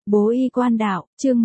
Bố y quan đạo, chương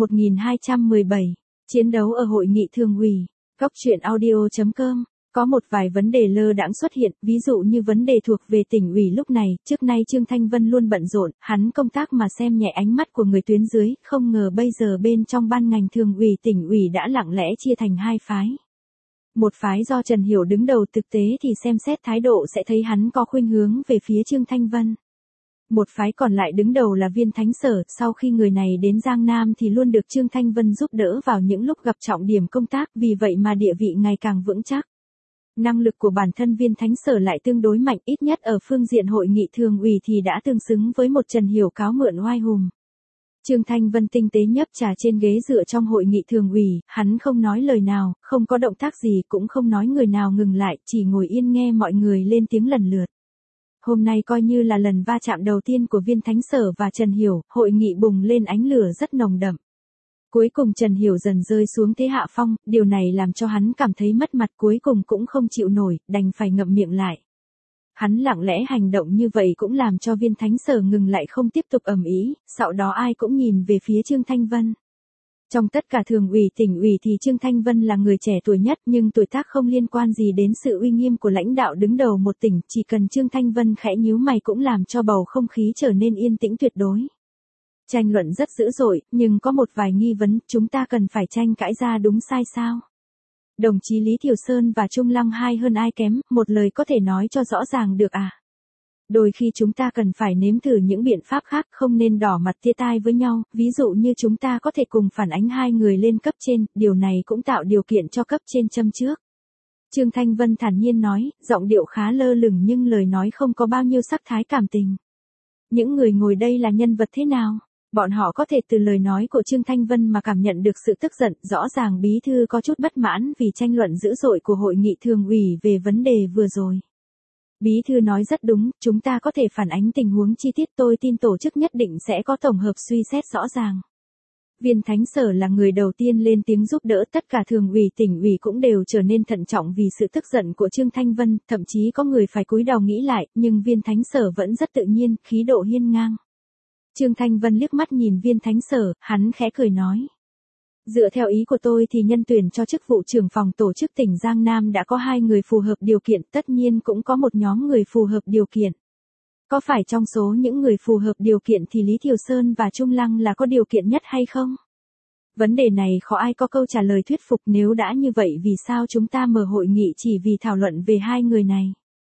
1217. Chiến đấu ở hội nghị thường ủy. Góc truyện audio.com. Có một vài vấn đề lơ đãng xuất hiện, ví dụ như vấn đề thuộc về tỉnh ủy lúc này, trước nay Trương Thanh Vân luôn bận rộn, hắn công tác mà xem nhẹ ánh mắt của người tuyến dưới, không ngờ bây giờ bên trong ban ngành thường ủy tỉnh ủy đã lặng lẽ chia thành hai phái. Một phái do Trần Hiểu đứng đầu, thực tế thì xem xét thái độ sẽ thấy hắn có khuynh hướng về phía Trương Thanh Vân. Một phái còn lại đứng đầu là Viên Thánh Sở, sau khi người này đến Giang Nam thì luôn được Trương Thanh Vân giúp đỡ vào những lúc gặp trọng điểm công tác, vì vậy mà địa vị ngày càng vững chắc. Năng lực của bản thân Viên Thánh Sở lại tương đối mạnh, ít nhất ở phương diện hội nghị thường ủy thì đã tương xứng với một Trần Hiểu cáo mượn oai hùng. Trương Thanh Vân tinh tế nhấp trà trên ghế dựa trong hội nghị thường ủy, hắn không nói lời nào, không có động tác gì, cũng không nói người nào ngừng lại, chỉ ngồi yên nghe mọi người lên tiếng lần lượt. Hôm nay coi như là lần va chạm đầu tiên của Viên Thánh Sở và Trần Hiểu, hội nghị bùng lên ánh lửa rất nồng đậm. Cuối cùng Trần Hiểu dần rơi xuống thế hạ phong, điều này làm cho hắn cảm thấy mất mặt, cuối cùng cũng không chịu nổi, đành phải ngậm miệng lại. Hắn lặng lẽ hành động như vậy cũng làm cho Viên Thánh Sở ngừng lại không tiếp tục ầm ĩ, sau đó ai cũng nhìn về phía Trương Thanh Vân. Trong tất cả thường ủy tỉnh ủy thì Trương Thanh Vân là người trẻ tuổi nhất, nhưng tuổi tác không liên quan gì đến sự uy nghiêm của lãnh đạo đứng đầu một tỉnh, chỉ cần Trương Thanh Vân khẽ nhíu mày cũng làm cho bầu không khí trở nên yên tĩnh tuyệt đối. Tranh luận rất dữ dội, nhưng có một vài nghi vấn, chúng ta cần phải tranh cãi ra đúng sai sao? Đồng chí Lý Thiều Sơn và Trung Lăng hai hơn ai kém, một lời có thể nói cho rõ ràng được à? Đôi khi chúng ta cần phải nếm thử những biện pháp khác, không nên đỏ mặt tia tai với nhau, ví dụ như chúng ta có thể cùng phản ánh hai người lên cấp trên, điều này cũng tạo điều kiện cho cấp trên châm trước. Trương Thanh Vân thản nhiên nói, giọng điệu khá lơ lửng nhưng lời nói không có bao nhiêu sắc thái cảm tình. Những người ngồi đây là nhân vật thế nào? Bọn họ có thể từ lời nói của Trương Thanh Vân mà cảm nhận được sự tức giận, rõ ràng bí thư có chút bất mãn vì tranh luận dữ dội của hội nghị thường ủy về vấn đề vừa rồi. Bí thư nói rất đúng, chúng ta có thể phản ánh tình huống chi tiết, tôi tin tổ chức nhất định sẽ có tổng hợp suy xét rõ ràng. Viên Thánh Sở là người đầu tiên lên tiếng giúp đỡ, tất cả thường ủy tỉnh ủy cũng đều trở nên thận trọng vì sự tức giận của Trương Thanh Vân, thậm chí có người phải cúi đầu nghĩ lại, nhưng Viên Thánh Sở vẫn rất tự nhiên, khí độ hiên ngang. Trương Thanh Vân liếc mắt nhìn Viên Thánh Sở, hắn khẽ cười nói. Dựa theo ý của tôi thì nhân tuyển cho chức vụ trưởng phòng tổ chức tỉnh Giang Nam đã có 2 người phù hợp điều kiện, tất nhiên cũng có một nhóm người phù hợp điều kiện. Có phải trong số những người phù hợp điều kiện thì Lý Thiều Sơn và Trung Lăng là có điều kiện nhất hay không? Vấn đề này khó ai có câu trả lời thuyết phục, nếu đã như vậy vì sao chúng ta mở hội nghị chỉ vì thảo luận về 2 người này?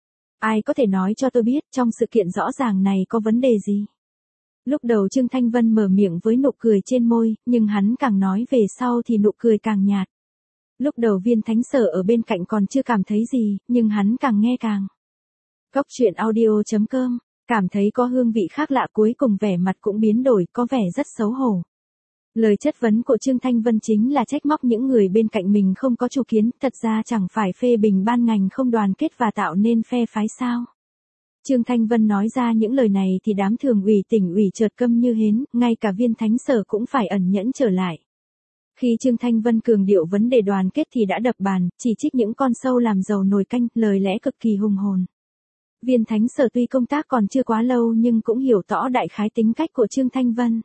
Ai có thể nói cho tôi biết trong sự kiện rõ ràng này có vấn đề gì? Lúc đầu Trương Thanh Vân mở miệng với nụ cười trên môi, nhưng hắn càng nói về sau thì nụ cười càng nhạt. Lúc đầu Viên Thánh Sở ở bên cạnh còn chưa cảm thấy gì, nhưng hắn càng nghe càng. Góc truyện audio.com, cảm thấy có hương vị khác lạ, cuối cùng vẻ mặt cũng biến đổi, có vẻ rất xấu hổ. Lời chất vấn của Trương Thanh Vân chính là trách móc những người bên cạnh mình không có chủ kiến, thật ra chẳng phải phê bình ban ngành không đoàn kết và tạo nên phe phái sao? Trương Thanh Vân nói ra những lời này thì đám thường ủy tỉnh ủy chợt câm như hến, ngay cả Viên Thánh Sở cũng phải ẩn nhẫn trở lại. Khi Trương Thanh Vân cường điệu vấn đề đoàn kết thì đã đập bàn, chỉ trích những con sâu làm dầu nồi canh, lời lẽ cực kỳ hùng hồn. Viên Thánh Sở tuy công tác còn chưa quá lâu nhưng cũng hiểu rõ đại khái tính cách của Trương Thanh Vân.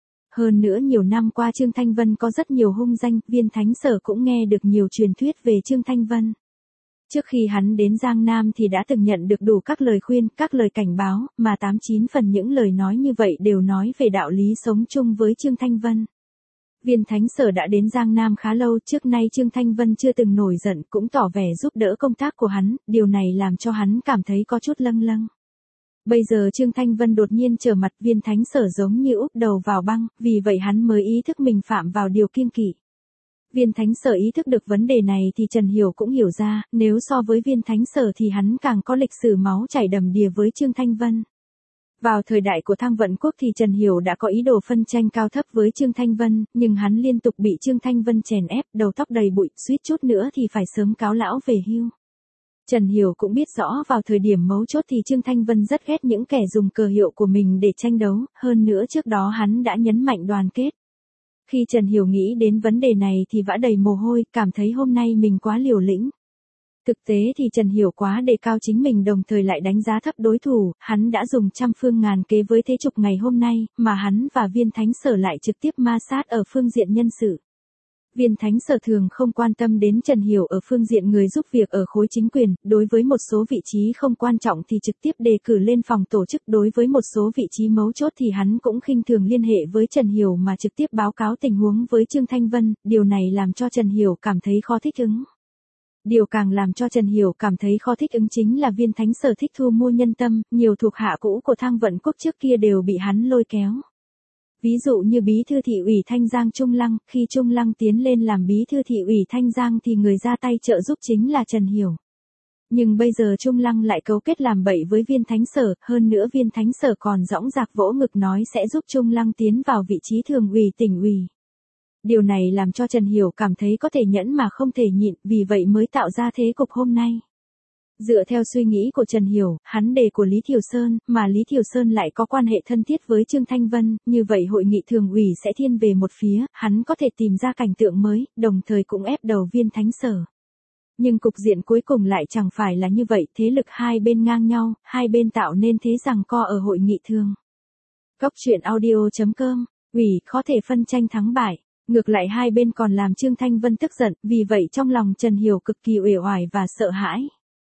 Hơn nữa nhiều năm qua Trương Thanh Vân có rất nhiều hung danh, Viên Thánh Sở cũng nghe được nhiều truyền thuyết về Trương Thanh Vân. Trước khi hắn đến Giang Nam thì đã từng nhận được đủ các lời khuyên, các lời cảnh báo, mà 89 phần những lời nói như vậy đều nói về đạo lý sống chung với Trương Thanh Vân. Viên Thánh Sở đã đến Giang Nam khá lâu, trước nay Trương Thanh Vân chưa từng nổi giận, cũng tỏ vẻ giúp đỡ công tác của hắn, điều này làm cho hắn cảm thấy có chút lâng lâng. Bây giờ Trương Thanh Vân đột nhiên trở mặt, Viên Thánh Sở giống như úp đầu vào băng, vì vậy hắn mới ý thức mình phạm vào điều kiêng kỵ. Viên Thánh Sở ý thức được vấn đề này thì Trần Hiểu cũng hiểu ra, nếu so với Viên Thánh Sở thì hắn càng có lịch sử máu chảy đầm đìa với Trương Thanh Vân. Vào thời đại của Thang Vận Quốc thì Trần Hiểu đã có ý đồ phân tranh cao thấp với Trương Thanh Vân, nhưng hắn liên tục bị Trương Thanh Vân chèn ép, đầu tóc đầy bụi, suýt chút nữa thì phải sớm cáo lão về hưu. Trần Hiểu cũng biết rõ vào thời điểm mấu chốt thì Trương Thanh Vân rất ghét những kẻ dùng cờ hiệu của mình để tranh đấu, hơn nữa trước đó hắn đã nhấn mạnh đoàn kết. Khi Trần Hiểu nghĩ đến vấn đề này thì vã đầy mồ hôi, cảm thấy hôm nay mình quá liều lĩnh. Thực tế thì Trần Hiểu quá đề cao chính mình đồng thời lại đánh giá thấp đối thủ, hắn đã dùng trăm phương ngàn kế với thế trục ngày hôm nay, mà hắn và Viên Thánh Sở lại trực tiếp ma sát ở phương diện nhân sự. Viên Thánh Sở thường không quan tâm đến Trần Hiểu ở phương diện người giúp việc ở khối chính quyền, đối với một số vị trí không quan trọng thì trực tiếp đề cử lên phòng tổ chức, đối với một số vị trí mấu chốt thì hắn cũng khinh thường liên hệ với Trần Hiểu mà trực tiếp báo cáo tình huống với Trương Thanh Vân, điều này làm cho Trần Hiểu cảm thấy khó thích ứng. Điều càng làm cho Trần Hiểu cảm thấy khó thích ứng chính là Viên Thánh Sở thích thu mua nhân tâm, nhiều thuộc hạ cũ của Thang Vận Quốc trước kia đều bị hắn lôi kéo. Ví dụ như bí thư thị ủy Thanh Giang Trung Lăng, khi Trung Lăng tiến lên làm bí thư thị ủy Thanh Giang thì người ra tay trợ giúp chính là Trần Hiểu. Nhưng bây giờ Trung Lăng lại cấu kết làm bậy với Viên Thánh Sở, hơn nữa Viên Thánh Sở còn dõng dạc vỗ ngực nói sẽ giúp Trung Lăng tiến vào vị trí thường ủy tỉnh ủy. Điều này làm cho Trần Hiểu cảm thấy có thể nhẫn mà không thể nhịn, vì vậy mới tạo ra thế cục hôm nay. Dựa theo suy nghĩ của Trần Hiểu, hắn đề của Lý Thiều Sơn, mà Lý Thiều Sơn lại có quan hệ thân thiết với Trương Thanh Vân, như vậy hội nghị thường ủy sẽ thiên về một phía, hắn có thể tìm ra cảnh tượng mới, đồng thời cũng ép đầu Viên Thánh Sở. Nhưng cục diện cuối cùng lại chẳng phải là như vậy, thế lực hai bên ngang nhau, hai bên tạo nên thế giằng co ở hội nghị thường. Góc truyện audio.com, ủy khó thể phân tranh thắng bại. Ngược lại hai bên còn làm Trương Thanh Vân tức giận, vì vậy trong lòng Trần Hiểu cực kỳ uể oải và sợ hãi.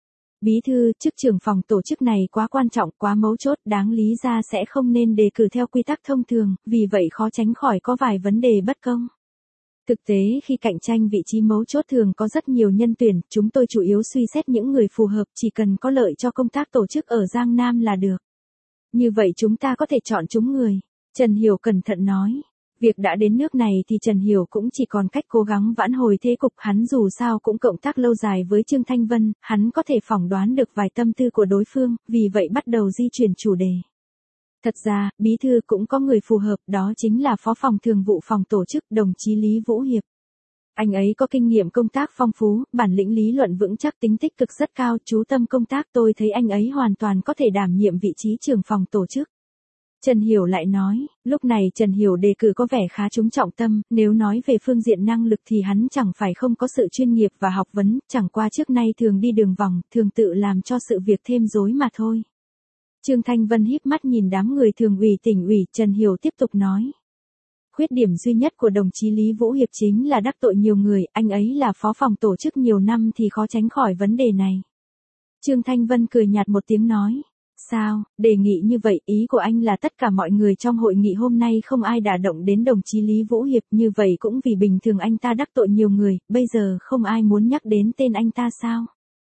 Bí thư, chức trưởng phòng tổ chức này quá quan trọng, quá mấu chốt, đáng lý ra sẽ không nên đề cử theo quy tắc thông thường, vì vậy khó tránh khỏi có vài vấn đề bất công. Thực tế khi cạnh tranh vị trí mấu chốt thường có rất nhiều nhân tuyển, chúng tôi chủ yếu suy xét những người phù hợp, chỉ cần có lợi cho công tác tổ chức ở Giang Nam là được. Như vậy chúng ta có thể chọn chúng người. Trần Hiểu cẩn thận nói. Việc đã đến nước này thì Trần Hiểu cũng chỉ còn cách cố gắng vãn hồi thế cục, hắn dù sao cũng cộng tác lâu dài với Trương Thanh Vân, hắn có thể phỏng đoán được vài tâm tư của đối phương, vì vậy bắt đầu di chuyển chủ đề. Thật ra, bí thư cũng có người phù hợp, đó chính là phó phòng thường vụ phòng tổ chức, đồng chí Lý Vũ Hiệp. Anh ấy có kinh nghiệm công tác phong phú, bản lĩnh lý luận vững chắc, tính tích cực rất cao, chú tâm công tác, tôi thấy anh ấy hoàn toàn có thể đảm nhiệm vị trí trưởng phòng tổ chức. Trần Hiểu lại nói, lúc này Trần Hiểu đề cử có vẻ khá trúng trọng tâm, nếu nói về phương diện năng lực thì hắn chẳng phải không có sự chuyên nghiệp và học vấn, chẳng qua trước nay thường đi đường vòng, thường tự làm cho sự việc thêm rối mà thôi. Trương Thanh Vân híp mắt nhìn đám người thường ủy tỉnh ủy, Trần Hiểu tiếp tục nói. Khuyết điểm duy nhất của đồng chí Lý Vũ Hiệp chính là đắc tội nhiều người, anh ấy là phó phòng tổ chức nhiều năm thì khó tránh khỏi vấn đề này. Trương Thanh Vân cười nhạt một tiếng nói. Sao, đề nghị như vậy, ý của anh là tất cả mọi người trong hội nghị hôm nay không ai đả động đến đồng chí Lý Vũ Hiệp, như vậy cũng vì bình thường anh ta đắc tội nhiều người, bây giờ không ai muốn nhắc đến tên anh ta sao?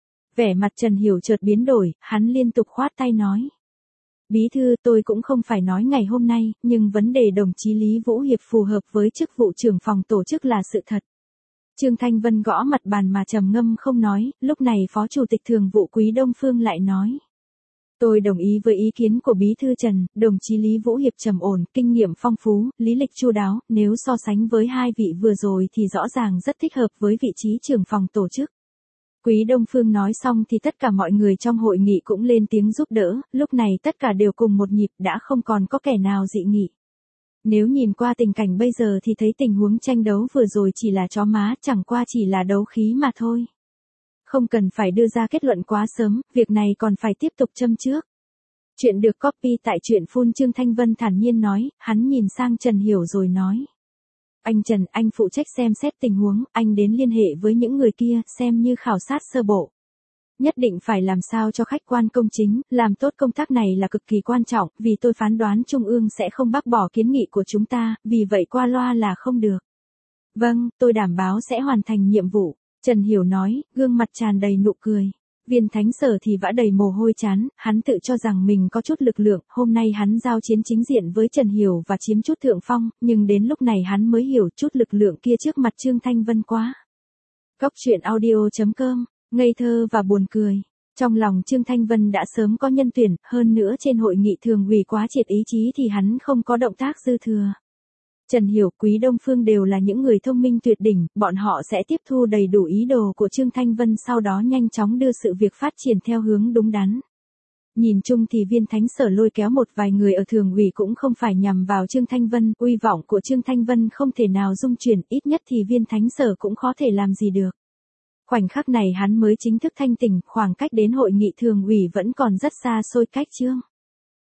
Vẻ mặt Trần Hiểu chợt biến đổi, hắn liên tục khoát tay nói. Bí thư, tôi cũng không phải nói ngày hôm nay, nhưng vấn đề đồng chí Lý Vũ Hiệp phù hợp với chức vụ trưởng phòng tổ chức là sự thật. Trương Thanh Vân gõ mặt bàn mà trầm ngâm không nói, lúc này Phó Chủ tịch Thường vụ Quý Đông Phương lại nói. Tôi đồng ý với ý kiến của Bí thư Trần, đồng chí Lý Vũ Hiệp trầm ổn, kinh nghiệm phong phú, lý lịch chu đáo, nếu so sánh với hai vị vừa rồi thì rõ ràng rất thích hợp với vị trí trưởng phòng tổ chức. Quý Đông Phương nói xong thì tất cả mọi người trong hội nghị cũng lên tiếng giúp đỡ, lúc này tất cả đều cùng một nhịp, đã không còn có kẻ nào dị nghị. Nếu nhìn qua tình cảnh bây giờ thì thấy tình huống tranh đấu vừa rồi chỉ là chó má, chẳng qua chỉ là đấu khí mà thôi. Không cần phải đưa ra kết luận quá sớm, việc này còn phải tiếp tục châm trước. Chuyện được copy tại truyện phun. Trương Thanh Vân thản nhiên nói, hắn nhìn sang Trần Hiểu rồi nói. Anh Trần, anh phụ trách xem xét tình huống, anh đến liên hệ với những người kia, xem như khảo sát sơ bộ. Nhất định phải làm sao cho khách quan công chính, làm tốt công tác này là cực kỳ quan trọng, vì tôi phán đoán Trung ương sẽ không bác bỏ kiến nghị của chúng ta, vì vậy qua loa là không được. Vâng, tôi đảm bảo sẽ hoàn thành nhiệm vụ. Trần Hiểu nói, gương mặt tràn đầy nụ cười. Viên Thánh Sở thì vã đầy mồ hôi chán, hắn tự cho rằng mình có chút lực lượng, hôm nay hắn giao chiến chính diện với Trần Hiểu và chiếm chút thượng phong, nhưng đến lúc này hắn mới hiểu chút lực lượng kia trước mặt Trương Thanh Vân quá. Góc truyện audio.com, ngây thơ và buồn cười. Trong lòng Trương Thanh Vân đã sớm có nhân tuyển, hơn nữa trên hội nghị thường ủy quá triệt ý chí thì hắn không có động tác dư thừa. Trần Hiểu, Quý Đông Phương đều là những người thông minh tuyệt đỉnh, bọn họ sẽ tiếp thu đầy đủ ý đồ của Trương Thanh Vân, sau đó nhanh chóng đưa sự việc phát triển theo hướng đúng đắn. Nhìn chung thì Viên Thánh Sở lôi kéo một vài người ở thường ủy cũng không phải nhằm vào Trương Thanh Vân, uy vọng của Trương Thanh Vân không thể nào dung chuyển, ít nhất thì Viên Thánh Sở cũng khó thể làm gì được. Khoảnh khắc này hắn mới chính thức thanh tỉnh, khoảng cách đến hội nghị thường ủy vẫn còn rất xa xôi cách chương.